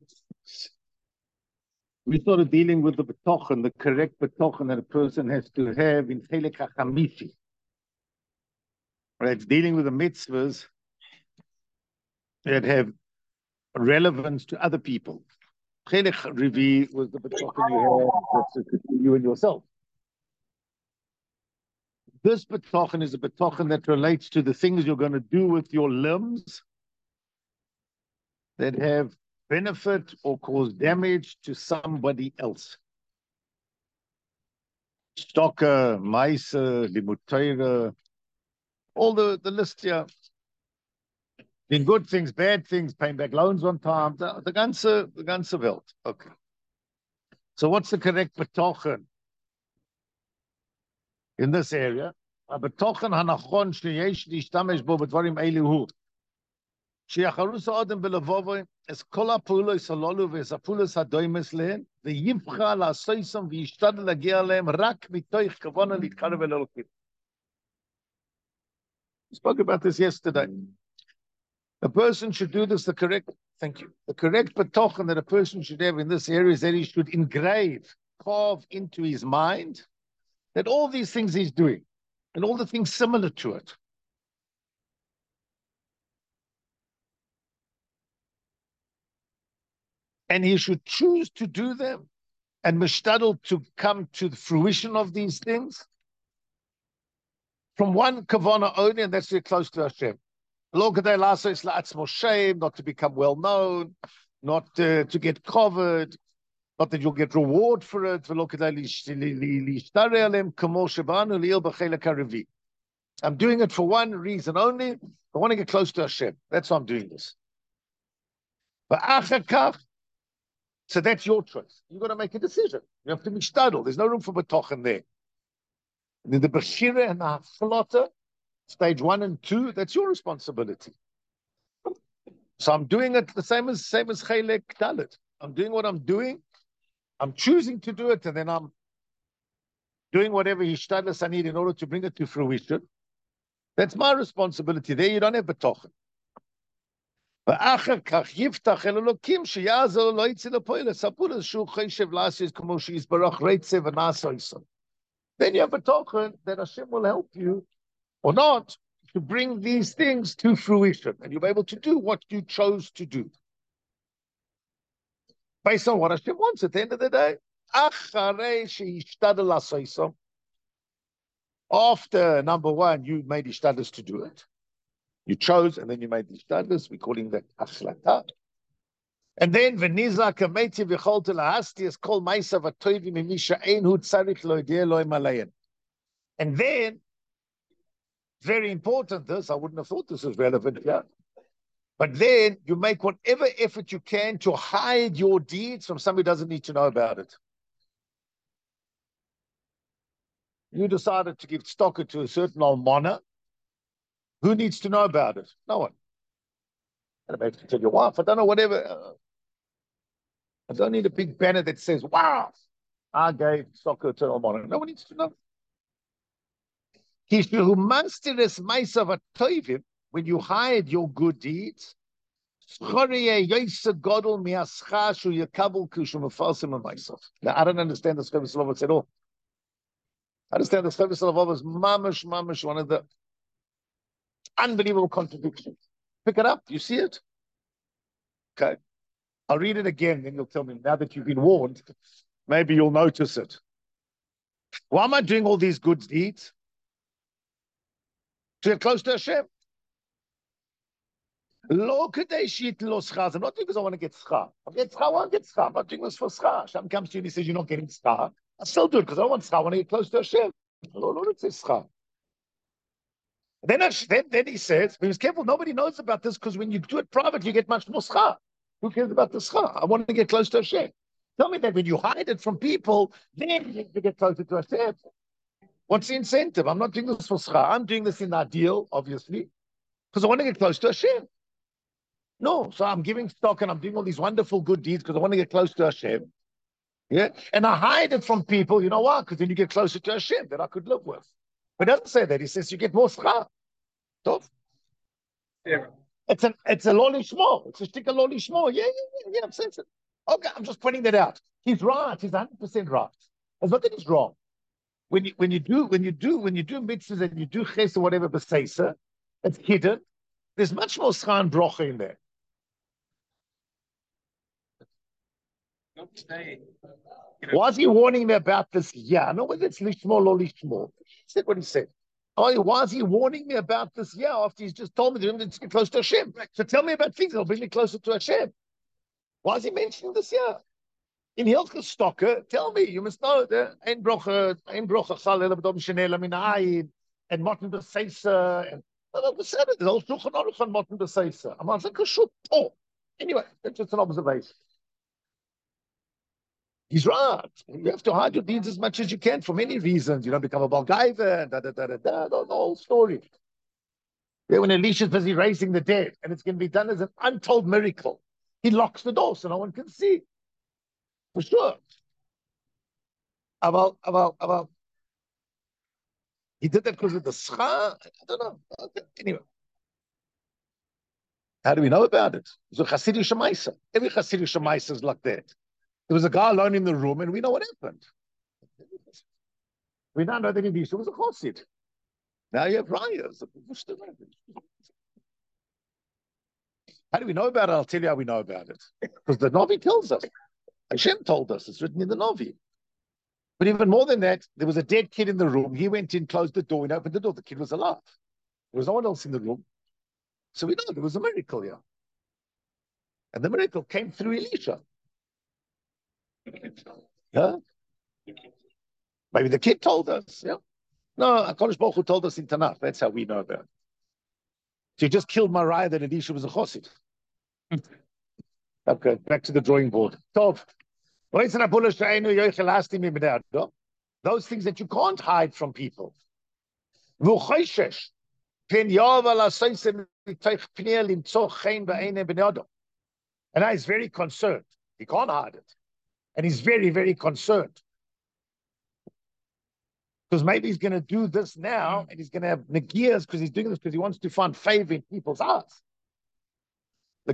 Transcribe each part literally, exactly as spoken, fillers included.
we started dealing with the betochen, the correct betochen that a person has to have in Chelek HaChamisi. Right, it's dealing with the mitzvahs that have relevance to other people. Chelek Revi was the betochen you have that's you and yourself. This betochen is a betochen that relates to the things you're going to do with your limbs that have benefit or cause damage to somebody else. Stocker, Maise, Limut Torah, all the, the list here. In good things, bad things, paying back loans on time, the, the ganze, the ganze Welt. Okay. So what's the correct betochen in this area? A betochen hanachon sheyesh lishtamesh bo b'dvarim eili hu. Sheyacharus ha'adam b'levovoi es kol ha'pulos halolu v'es ha'pulos hadoimes lehen v'yivcha la'asoisam v'yishtad l'gia lehem rak mitoich kavana litkarev el Elokim. We spoke about this yesterday. A person should do this the correct, thank you, the correct betochen that a person should have in this area is that he should engrave, carve into his mind that all these things he's doing and all the things similar to it and he should choose to do them and mishtadel to come to the fruition of these things from one kavana only, and that's to get close to Hashem. Not to become well known, not uh, to get covered, not that you'll get reward for it. I'm doing it for one reason only. I want to get close to Hashem. That's why I'm doing this. So that's your choice. You've got to make a decision. You have to be shtadl. There's no room for betochen there. And in the Bechira and the Haflata, stage one and two, that's your responsibility. So I'm doing it the same as same as Chelek Dalet. I'm doing what I'm doing. I'm choosing to do it, and then I'm doing whatever hishtadlus I need in order to bring it to fruition. That's my responsibility. There you don't have betochen. ואחר כך יפתח אל אלוקים שיעזור לו יצא לפועל הספור שהוא חושב לעשות כמו שיסברך רצה ונעשה איסון. Then you have a token that Hashem will help you, or not, to bring these things to fruition, and you'll be able to do what you chose to do. Based on what Hashem wants at the end of the day. After, number one, you made ishtadlus to do it. You chose, and then you made ishtadlus. We're calling that achlata. And then, v'nizak ha'meiti v'chol telahasti es kol ma'isa v'toivi mimisha ein hu tzarich lo yedeh lo imalayan. And then, very important, this, I wouldn't have thought this was relevant here. But then, you make whatever effort you can to hide your deeds from somebody who doesn't need to know about it. You decided to give tzedakah to a certain almana. Who needs to know about it? No one. I don't have to tell your wife. I don't know, whatever. I don't need a big banner that says, wow, I gave tzedakah to an almana. No one needs to know. When you hide your good deeds, now, I don't understand the Chavis Lavavos at all. I understand the Chavis Lavavos is mamash, mamash, one of the unbelievable contradictions. Pick it up. You see it? Okay. I'll read it again, then you'll tell me. Now that you've been warned, maybe you'll notice it. Why am I doing all these good deeds? To get close to Hashem. Not because I want to get schar. I get schar, I want to get schar. I'm not doing this for schar. Hashem comes to you and he says, you're not getting schar. I still do it because I want schar. I want to get close to Hashem. Lord, it says schar. Then, then, then he says, be careful, nobody knows about this because when you do it private, you get much more schar. Who cares about the schar? I want to get close to Hashem. Tell me that when you hide it from people, then you get closer to Hashem. What's the incentive? I'm not doing this for schar. I'm doing this in the ideal, obviously, because I want to get close to Hashem. No, so I'm giving stock and I'm doing all these wonderful good deeds because I want to get close to Hashem. Yeah, and I hide it from people. You know why? Because then you get closer to Hashem that I could live with. But he doesn't say that. He says you get more schar. Tov. Yeah. It's an it's a loli shmo. It's a stick of loli shmo. Yeah, yeah, yeah, yeah. I'm saying it. Okay, I'm just pointing that out. He's right. He's one hundred percent right. It's not that he's wrong. When you when you do when you do when you do mitzvahs and you do ches or whatever b'seisa, it's hidden. There's much more schar and brocha in there. Was he warning me about this? Yeah, no, whether it's lishmo or lishmo. He said what he said. Oh, why is he warning me about this? Yeah, after he's just told me to get close to Hashem. So tell me about things that'll bring me closer to Hashem. Why is he mentioning this here? In Hilchos Stocker, tell me, you must know that ein brocha, ein brocha chalel b'dom shenela min ha'ayin, and moten b'seisa, and there's all shulchan aruch on moten b'seisa. I'm not saying kashut. Oh, anyway, that's just an observation. He's right. You have to hide your deeds as much as you can for many reasons. You don't become a Balgaiva and da da da da da. The whole story. Yeah, when Elisha's busy raising the dead, and it's going to be done as an untold miracle, he locks the door so no one can see. For sure. About about about. He did that because of the schar. I don't know. Okay. Anyway, how do we know about it? It's a Hasidic Shemaisa. Every Hasidic Shemaisa is like that. There was a guy alone in the room, and we know what happened. We now know that Elisha was a chassid. Now you have rayas. How do we know about it? I'll tell you how we know about it. Because the Navi tells us. Hashem told us. It's written in the Navi. But even more than that, there was a dead kid in the room. He went in, closed the door, and opened the door. The kid was alive. There was no one else in the room. So we know there was a miracle here. And the miracle came through Elisha. Yeah? Maybe the kid told us. Yeah. No, HaKadosh Baruch Hu told us in Tanakh. That's how we know about it. So you just killed Mariah that Elisha was a chassid. Okay, back to the drawing board. Tov. Those things that you can't hide from people. And now he's very concerned. He can't hide it. And he's very, very concerned. Because maybe he's going to do this now, and he's going to have negias because he's doing this because he wants to find favor in people's hearts. In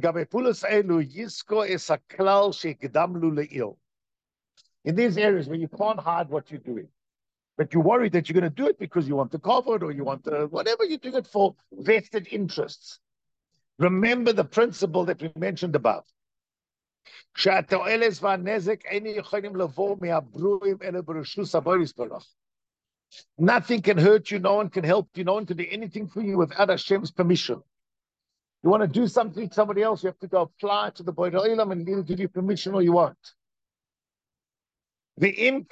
these areas where you can't hide what you're doing, but you're worried that you're going to do it because you want the covered or you want the whatever you're doing it for, vested interests. Remember the principle that we mentioned above. Nothing can hurt you, no one can help you, no one can do anything for you without Hashem's permission. You want to do something to somebody else, you have to go apply to the Borei Olam and either give you permission or you won't. Trying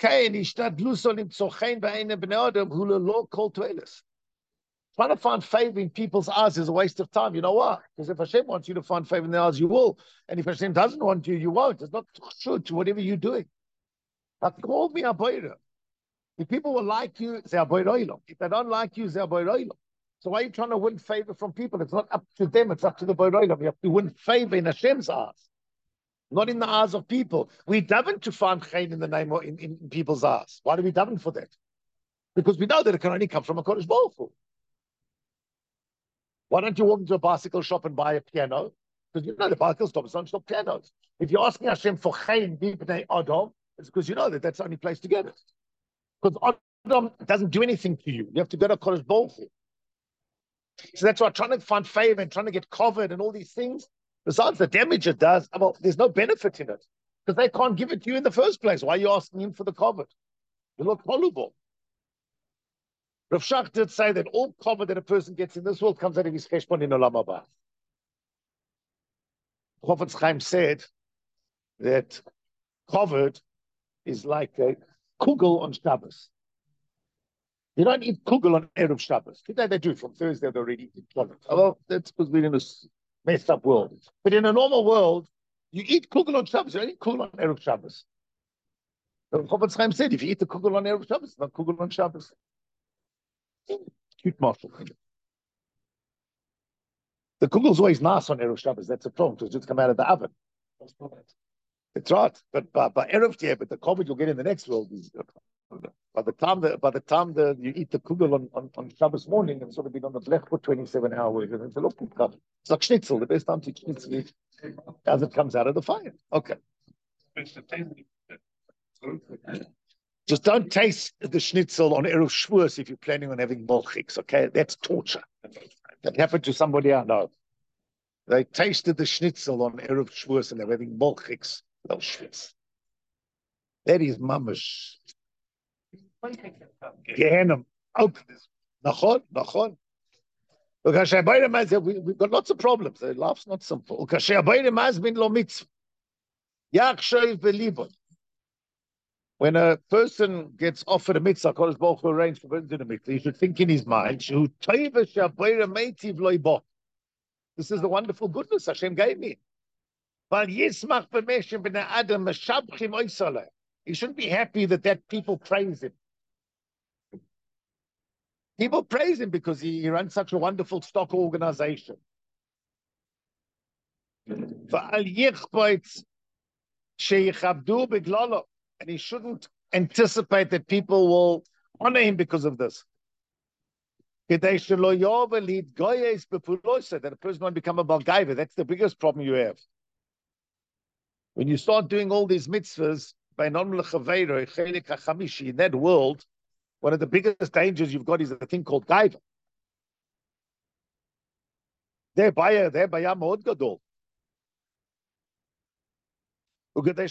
to find favor in people's eyes is a waste of time. You know why? Because if Hashem wants you to find favor in their eyes, you will. And if Hashem doesn't want you, you won't. It's not true to whatever you're doing. But call me a Boira. If people will like you, they're Borei Olam. If they don't like you, they're Borei Olam. So why are you trying to win favor from people? It's not up to them, it's up to the Borei Olam. You have to win favor in Hashem's eyes, not in the eyes of people. We daven to find chen in the name of in, in people's eyes. Why do we daven for that? Because we know that it can only come from a HaKadosh Baruch Hu. Why don't you walk into a bicycle shop and buy a piano? Because you know the bicycle shops don't stop pianos. If you're asking Hashem for chen b'nei Adam, it's because you know that that's the only place to get it. Because Adam doesn't do anything to you. You have to go to HaKadosh Baruch Hu. So that's why trying to find favor and trying to get covered and all these things, besides the damage it does, well, there's no benefit in it. Because they can't give it to you in the first place. Why are you asking him for the covered? You look valuable. Rav Shach did say that all cover that a person gets in this world comes out of his cheshbon in Olam Haba. Chofetz Chaim said that covered is like a kugel on Shabbos. You don't eat kugel on Erev Shabbos. Today they do. From Thursday they already eat covered. Well, that's because we're in a messed up world. But in a normal world, you eat kugel on Shabbos. You don't eat kugel on Erev Shabbos. Chofetz Chaim said, if you eat the kugel on Erev Shabbos, it's not kugel on Shabbos. Cute marshal. The kugel's always nice on Erev Shabbos. That's a problem because it's come out of the oven. It's right. But by, by Erev, yeah, but the covered you'll get in the next world is By the time the by the time the you eat the kugel on, on, on Shabbos morning and sort of been on the blech for twenty-seven hours, and it's a look, it's like schnitzel. The best time to eat schnitzel is as it comes out of the fire. Okay. Just don't taste the schnitzel on Erev Shavuos if you're planning on having molchiks. Okay, that's torture. That happened to somebody I know. They tasted the schnitzel on Erev Shavuos and they're having molchiks. No schwitz. That is mamash. Gehenna. Open this. Nachon, nachon. We, we've got lots of problems. The life's not simple. When a person gets offered a mitzvah, Kodesh Baruch Hu arranged for him to do the mitzvah, he should think in his mind, this is the wonderful goodness Hashem gave me. He shouldn't be happy that that people praise him. People praise him because he, he runs such a wonderful stock organization. And he shouldn't anticipate that people will honor him because of this. That a person won't become a Balgaiva. That's the biggest problem you have. When you start doing all these mitzvahs, in that world, one of the biggest dangers you've got is a thing called Gaiva. They're baya, they're baya mod gadol. Another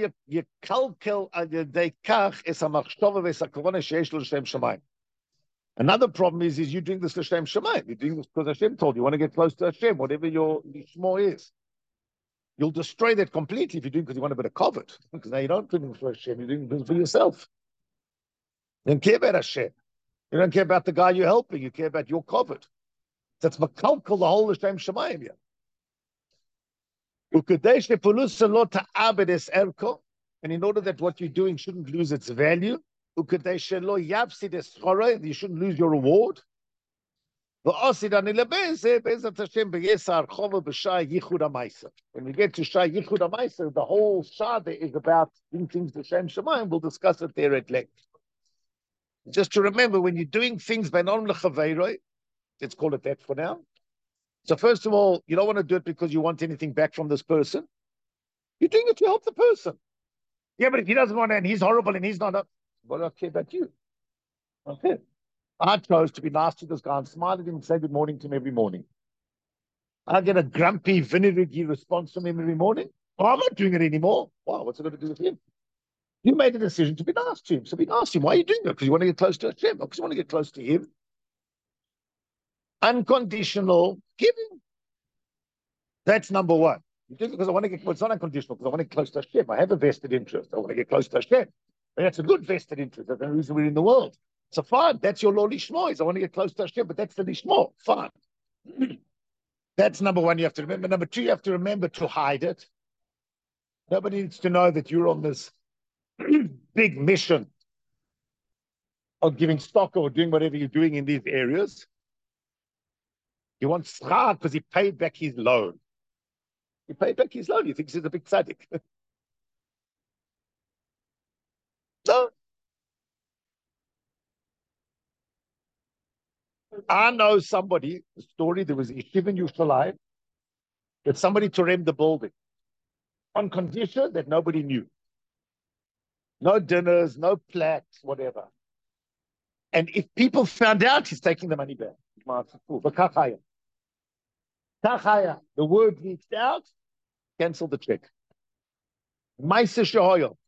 problem is, is you doing this L'Shem Shemayim. You're doing this because Hashem told you. You want to get close to Hashem, whatever your lishmo is. You'll destroy that completely if you're doing because you want a bit of covet. Because now you don't do it for Hashem, you're doing it for yourself. You don't care about Hashem. You don't care about the guy you're helping. You care about your covet. That's makalkal the whole L'Shem Shemayim here. And in order that what you're doing shouldn't lose its value, you shouldn't lose your reward. When we get to Shai Yichud HaMaisa, the whole Shade is about doing things to Shem Shemayim. We'll discuss it there at length. Just to remember, when you're doing things by non lechaveiroi, let's call it that for now. So first of all, you don't want to do it because you want anything back from this person. You're doing it to help the person. Yeah, but if he doesn't want it and he's horrible and he's not up, well, I care about you. Okay. I chose to be nice to this guy and smile at him and say good morning to him every morning. I get a grumpy, vinegary response from him every morning. Oh, I'm not doing it anymore. Wow, what's it got to do with him? You made a decision to be nice to him. So be nice to him. Why are you doing it? Because you want to get close to Hashem. Because you want to get close to him. Unconditional giving. That's number one. You do it because I want to get, well, it's not unconditional because I want to get close to Hashem. I have a vested interest. I want to get close to Hashem. And that's a good vested interest. That's the reason we're in the world. So fine, that's your law lishmo. Is I want to get close to Hashem, but that's the lishmo. Fine. That's number one you have to remember. Number two, you have to remember to hide it. Nobody needs to know that you're on this big mission of giving stock or doing whatever you're doing in these areas. He wants schar because he paid back his loan. He paid back his loan. He thinks he's a big tzaddik. No. I know somebody, the story, there was a yeshiva in Yerushalayim, that somebody torem the building on condition that nobody knew. No dinners, no plaques, whatever. And if people found out, he's taking the money back. The word leaked out, cancel the check. Maisa Shehoyel.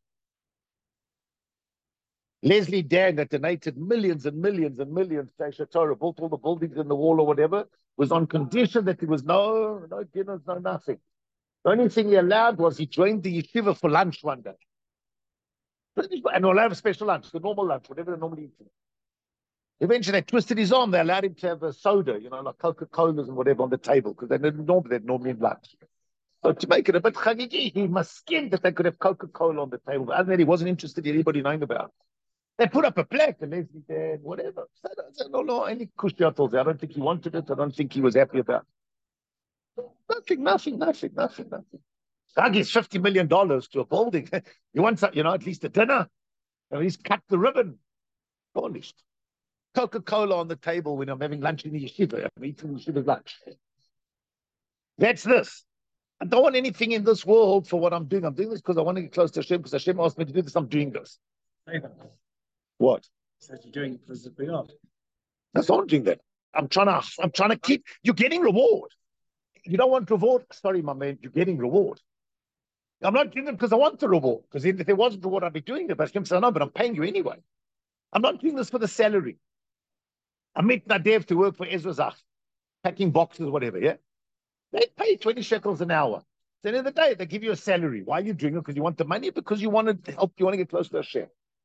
Leslie Dan, that donated millions and millions and millions to Aish Torah, built all the buildings in the wall or whatever, was on condition that there was no, no dinners, no nothing. The only thing he allowed was he joined the yeshiva for lunch one day. And we'll have a special lunch, the normal lunch, whatever they normally eat. Eventually, they twisted his arm. They allowed him to have a soda, you know, like Coca-Colas and whatever on the table, because they didn't normally, they'd normally in lunch. So to make it a bit chagigi, he must skin that they could have Coca-Cola on the table. But other than that, he wasn't interested in anybody knowing about it. They put up a plaque, and Leslie said, whatever. So I said, no, no, any kushiatals. I don't think he wanted it. I don't think he was happy about it. Nothing, nothing, nothing, nothing, nothing. I gives fifty million dollars to a building. You want some, you know, at least a dinner? At least cut the ribbon. Polished. Coca-Cola on the table when I'm having lunch in the yeshiva. I'm eating yeshiva's lunch. That's this. I don't want anything in this world for what I'm doing. I'm doing this because I want to get close to Hashem, because Hashem asked me to do this. I'm doing this. What? Says you're doing it because of God. That's not what I'm doing that. I'm trying to, I'm trying to keep, you're getting reward. You don't want reward? Sorry, my man, you're getting reward. I'm not doing it because I want the reward. Because if there wasn't reward, I'd be doing it. But Hashem said, no, but I'm paying you anyway. I'm not doing this for the salary. I met Nadev to work for Ezra Zach, packing boxes, whatever, yeah? They pay twenty shekels an hour. At the end of the day, they give you a salary. Why are you doing it? Because you want the money, because you want to help, you want to get close to Hashem.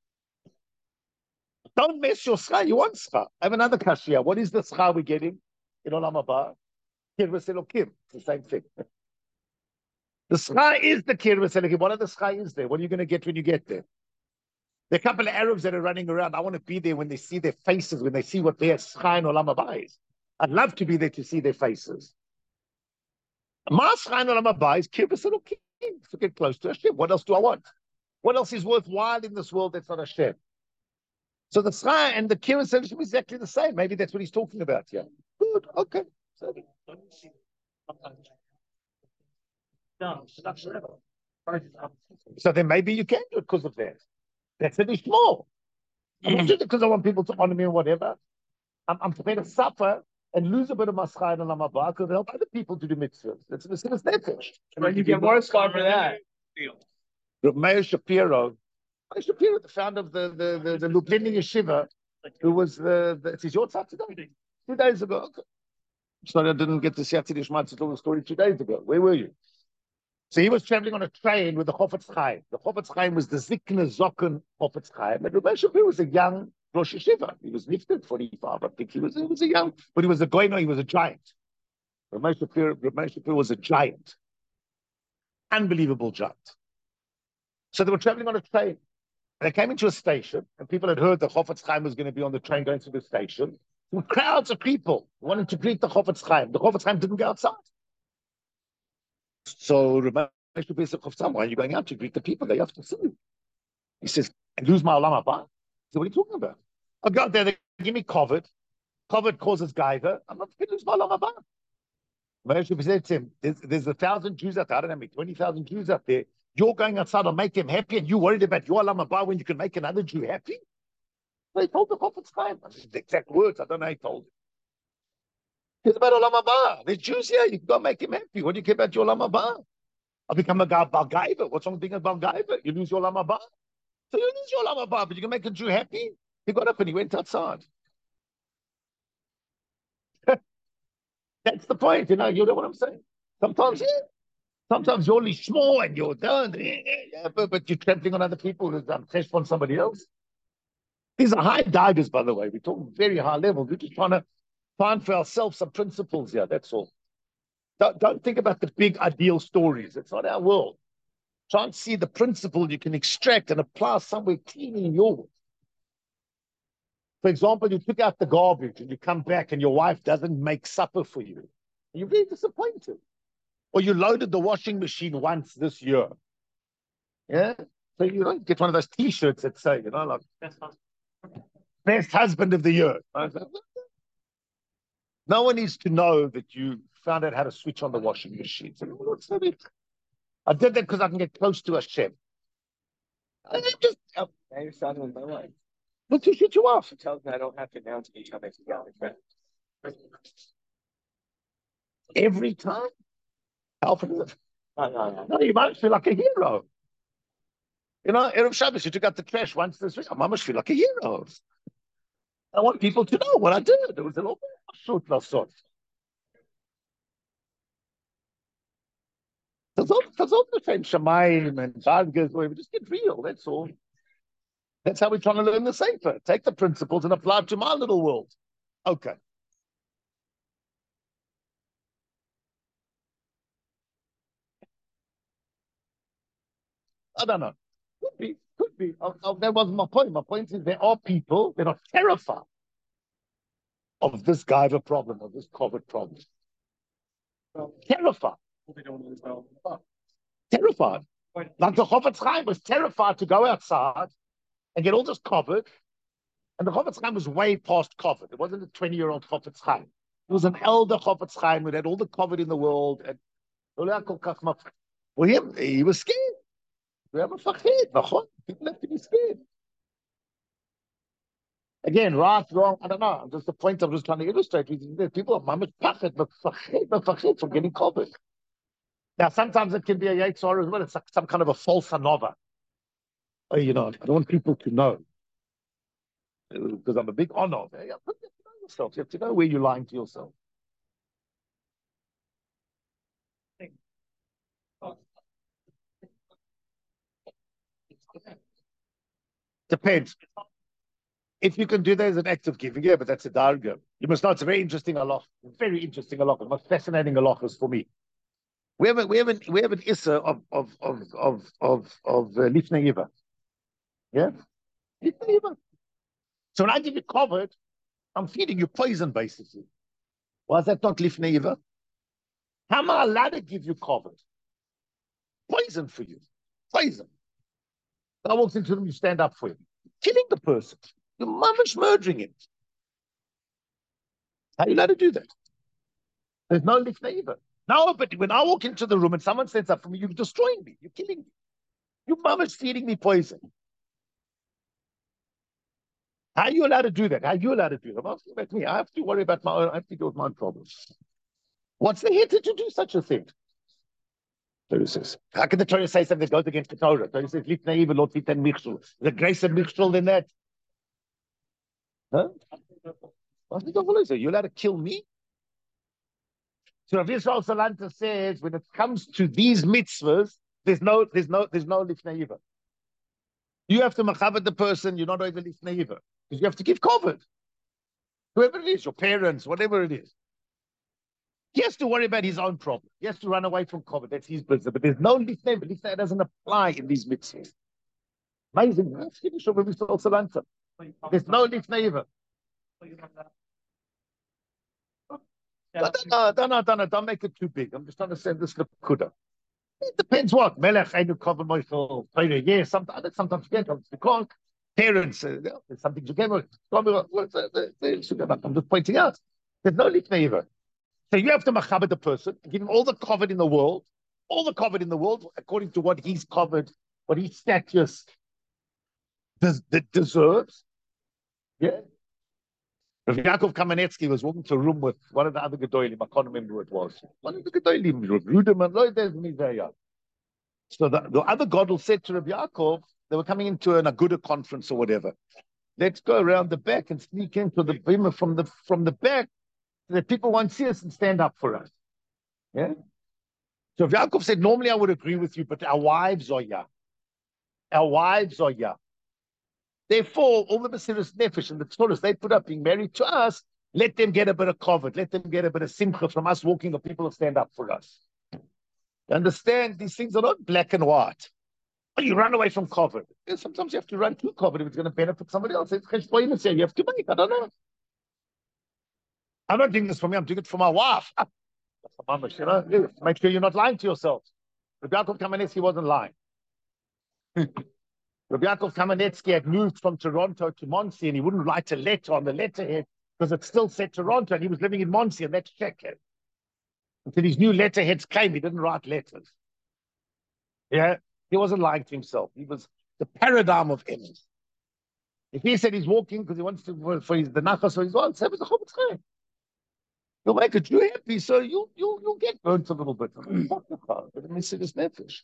Don't mess your schar. You want schar. I have another kashia. What is the schar we're getting in Olam Haba? Kirvas Elokim. It's the same thing. The schar is the Kirvas Elokim. What other schar is there? What are you going to get when you get there? There are a couple of Arabs that are running around. I want to be there when they see their faces, when they see what their schar in Olam Haba is. I'd love to be there to see their faces. My schar in Olam Haba is Kirvas Elokim. To get close to Hashem. What else do I want? What else is worthwhile in this world that's not Hashem? So the schar and the kirvas elokim is exactly the same. Maybe that's what he's talking about here. Good, okay. So, so then maybe you can do it because of that. That's an ishmor. I'm not doing it because I want people to honor me or whatever. I'm, I'm prepared to suffer and lose a bit of my schar and Olam Haba because help other people to do mitzvahs. That's the same nefesh. And you get more schar for that. Rav Meir Shapiro, Meir Shapiro, the founder of the the the, the Lublin Yeshiva, who was the, the it's your tzad today, two days ago. Okay. Sorry, I didn't get to see Hatzid Ishmael to tell the story two days ago. Where were you? So he was traveling on a train with the Chofetz Chaim. The Chofetz Chaim was the Zikne Zokken Chofetz Chaim. And Rav Meir Shapiro was a young Rosh Yeshiva. He was nifted forty-five, I think he was. He was a young, but he was a goyno. He was a giant. Rav Meir Shapiro, Rav Meir Shapiro was a giant, unbelievable giant. So they were traveling on a train. They came into a station, and people had heard the Chofetz Chaim was going to be on the train going to the station. With crowds of people wanted to greet the Chofetz Chaim. The Chofetz Chaim didn't go outside. So Rav Meir Shapiro said, Chofetz Chaim, why are you going out to greet the people? They have to see you. He says, and lose my Olam Haba? So what are you talking about? I go out there, they give me COVID. COVID causes gaiva. I'm not going to lose my Olam Haba. Rav Meir Shapiro said to him, there's, there's a thousand Jews out there. I don't know, twenty thousand Jews out there. You're going outside to make them happy, and you're worried about your Olam Haba when you can make another Jew happy? So he told the Chofetz Chaim. The exact words, I don't know how he told it. It's about Olam Haba. There's Jews here, you can go make him happy. What do you care about your Olam Haba? I'll become a guy Balgaiva. What's wrong with being a Balgaiva? You lose your Olam Haba. So you lose your Olam Haba, but you can make a Jew happy? He got up and he went outside. That's the point, you know, you know what I'm saying? Sometimes, yeah. Sometimes you're only small and you're done, yeah, but, but you're trampling on other people who's done test on somebody else. These are high divers, by the way. We're talking very high level. We're just trying to find for ourselves some principles here. That's all. Don't, don't think about the big ideal stories. It's not our world. Try and see the principle you can extract and apply somewhere clean in your world. For example, you took out the garbage and you come back and your wife doesn't make supper for you. You're very disappointed. Or you loaded the washing machine once this year. Yeah? So you know, get one of those T-shirts that say, you know, like, best husband, best husband of the year. No one needs to know that you found out how to switch on the washing machine. So, what's that? I did that because I can get close to Hashem. I just, uh, Now you're starting with my life. but to shut you off. It tells me I don't have to announce each other together. Every time. No, no, no. No, you might feel like a hero. You know, Erev Shabbos, you took out the trash once this week. I must feel like a hero. I want people to know what I did. It was a little short sort. Versuch the same Shemaim and Targets, we just get real, that's all. That's how we're trying to learn the Sefer. Take the principles and apply it to my little world. Okay. I don't know. Could be, could be. Oh, oh, that wasn't my point. My point is there are people that are terrified of this Gaiva problem, of this COVID problem. Well, terrified. They don't know well. Terrified. Like the Chofetz Chaim was terrified to go outside and get all this COVID And the Chofetz Chaim was way past COVID. It wasn't a twenty-year-old Chofetz Chaim. It was an elder Chofetz Chaim who had all the COVID in the world. And for him, he was scared. People have to be scared. Again, right, wrong, I don't know. Just the point I'm just trying to illustrate with you. People are mamish pachet, mefachet from getting COVID. Now, sometimes it can be a Yetzirah as well. It's like some kind of a false anova. Oh, you know, I don't want people to know. Because I'm a big honor. You have to know yourself. You have to know where you're lying to yourself. Depends. If you can do that as an act of giving, yeah, but that's a darga. You must know it's a very interesting halach, very interesting halach, the most fascinating halachas for me. We have a, we have an we have an issa of of of of of of uh, lifnei iva. Yeah, lifnei iva. So when I give you covered, I'm feeding you poison basically. Why is that not lifnei iva? How am I allowed to give you covered? Poison for you, poison. I walks into them, you stand up for him, killing the person. You're mamish murdering him. How are you allowed to do that? There's no lifnei iva. Now, but when I walk into the room and someone stands up for me, you're destroying me. You're killing me. Your mama's feeding me poison. How are you allowed to do that? How are you allowed to do that? I'm asking about me. I have to worry about my own. I have to deal with my own problems. What's the head to do such a thing? Torah says, how can the Torah say something that goes against the Torah? Torah says, "Lifnei iva lo titen michshul." The grace of michshul than that. Huh? You're allowed to kill me? So Rav Yisrael Salanta says, when it comes to these mitzvahs, there's no, there's no, there's no lifnei iva. You have to machabed the person. You're not over lifnei iva because you have to give covered. Whoever it is, your parents, whatever it is, he has to worry about his own problem. He has to run away from covered. That's his business. But there's no lifnei iva. Lifnei doesn't apply in these mitzvahs. Amazing. Let's finish Rav Yisrael Salanta. There's no lifnei iva. Don't, don't, don't, don't make it too big. I'm just trying to send this Nakuda. It depends what. Melech, Einu, Koven, Moichel, Torah, yes, sometimes, sometimes you get because parents, uh, there's something you get. I'm just pointing out. There's no lifnei iva. So you have to machabed the person, give him all the covered in the world, all the covered in the world, according to what he's covered, what his status des- des- deserves. Yeah. Rav Yaakov Kamenetsky was walking to a room with one of the other Gedolim. I can't remember who it was. One of the Gedolim, Ruderman. So the, the other Godel said to Rav Yaakov, they were coming into an Aguda conference or whatever. Let's go around the back and sneak into the bima from the from the back so that people won't see us and stand up for us. Yeah. So Rav Yaakov said, normally I would agree with you, but our wives are ya. Our wives are ya. Therefore, all the Mesiras Nefesh and the Tzoros they put up being married to us, let them get a bit of covet, let them get a bit of simcha from us walking, the people who stand up for us. You understand? These things are not black and white. You run away from covet. Sometimes you have to run to covet if it's going to benefit somebody else. It's you have to make. I don't know. I'm not doing this for me. I'm doing it for my wife. Ah, you know, make sure you're not lying to yourself. Rabbi Yaakov Kamenetsky wasn't lying. Rabbi Yaakov Kamenetsky had moved from Toronto to Monsey, and he wouldn't write a letter on the letterhead because it still said Toronto, and he was living in Monsey, and that's checked. Until his new letterheads came, he didn't write letters. Yeah, he wasn't lying to himself. He was the paradigm of emes. If he said he's walking because he wants to for his the nachas for his wife, say the Chofetz Chaim. You'll make a Jew happy, so you you you'll get burnt a little bit. Mesiras Nefesh.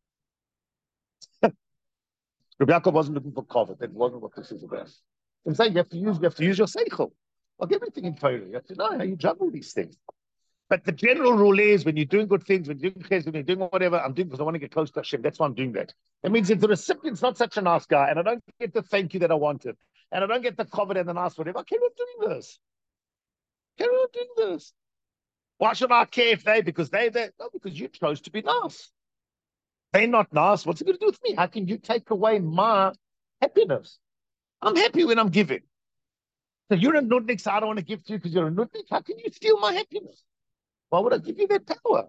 Rabbi Yaakov wasn't looking for covet. That wasn't what this is about. I'm saying you have to use you have to use your seichel. Like everything in Torah, you have to know how you juggle these things. But the general rule is when you're doing good things, when you're doing chesed, when you're doing whatever, I'm doing because I want to get close to Hashem. That's why I'm doing that. That means if the recipient's not such a nice guy, and I don't get the thank you that I wanted, and I don't get the covet and the nice whatever, I carry on doing this. Carry on doing this. Why should I care if they, because they, they, no, because you chose to be nice. They're not nice. What's it going to do with me? How can you take away my happiness? I'm happy when I'm giving. So you're a nudnik, so I don't want to give to you because you're a nudnik. How can you steal my happiness? Why would I give you that power?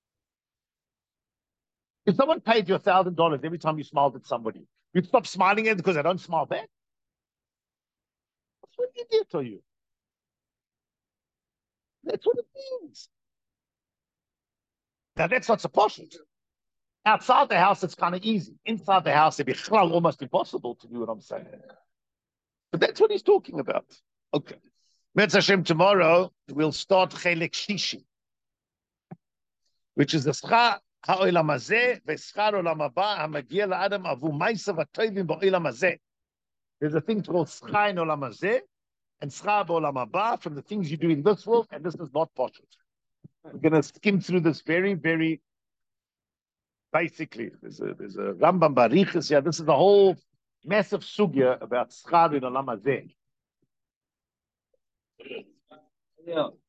If someone paid you a thousand dollars every time you smiled at somebody, you'd stop smiling at them because they don't smile back. what an idiot are you? That's what it means. Now, that's not supposed. Outside the house, it's kind of easy. Inside the house, it'd be almost impossible to do what I'm saying. But that's what he's talking about. Okay. Metz Hashem, tomorrow we'll start Chelek Shishi, which is the Schar HaOlam Hazeh v'Schar Olam Haba HaMagia LaAdam Avu Ma'asav HaTovim BaOlam Hazeh. There's a thing called Schar in Olam Hazeh and Schar BaOlam Haba from the things you do in this world, and this is not possible. We're going to skim through this very, very basically. There's a, there's a Rambam Barichas here. This is a whole massive sugya about Schar in Olam Hazeh. Yeah.